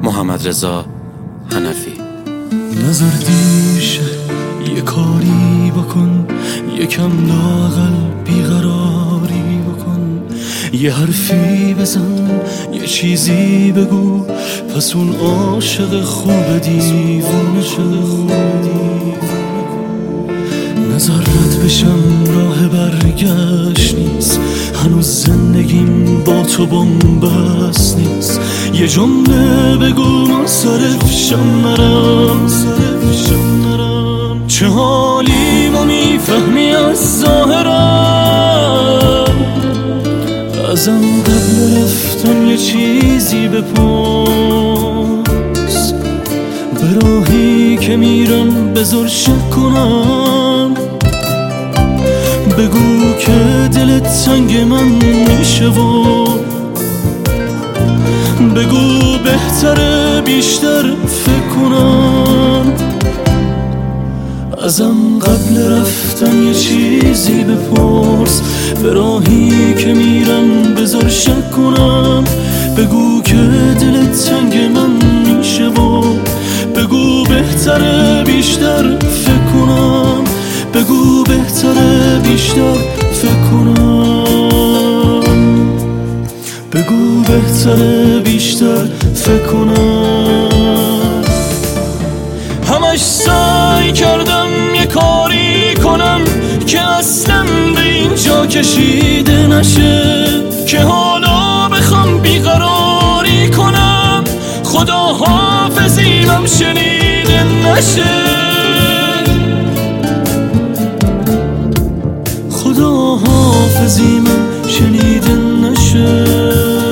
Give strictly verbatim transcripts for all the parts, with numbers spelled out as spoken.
محمدرضا حنفی. نظر دیشه یه کاری بکن، یکم لااقل بیقراری بکن، یه حرفی بزن، یه چیزی بگو، پس اون عاشق خوب دیوونه شد. نظرت بشم راه برگشت نیست، هنوز زندگیم با تو بنبست نیست. یه جمله بگو منصرف شم نرم، چه حالی ما میفهمی از ظاهرم. ازم قبل رفتن یه چیزی بپرس، به راهی که میرم بذار شک کنم. بگو که دلت تنگ من میشه و بگو بهتره بیشتر فکر کنم. ازم قبل رفتن یه چیزی بپرس، به راهی که میرم بذار شک کنم. بگو که دلت تنگ من میشه و بگو بهتره بیشتر فکر کنم. بگو بهتره بیشتر فکر کنم. بگو بهتره بیشتر فکر کنم. همش سعی کردم یه کاری کنم که اصلا به اینجا کشیده نشه، که حالا بخوام بیقراری کنم، خدا حافظیمم شنیده نشه. خدا حافظیمم شنیده نشه.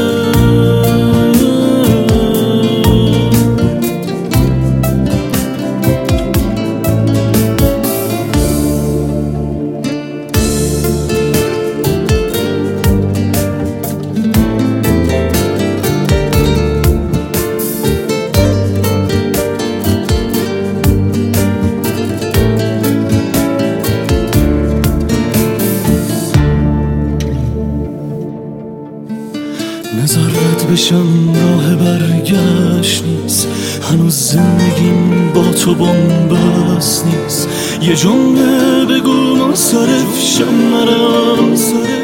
نظرت بشم راه برگشت نیست، هنوز زندگیم با تو بنبست نیست. یه جمله بگو منصرف شم نرم.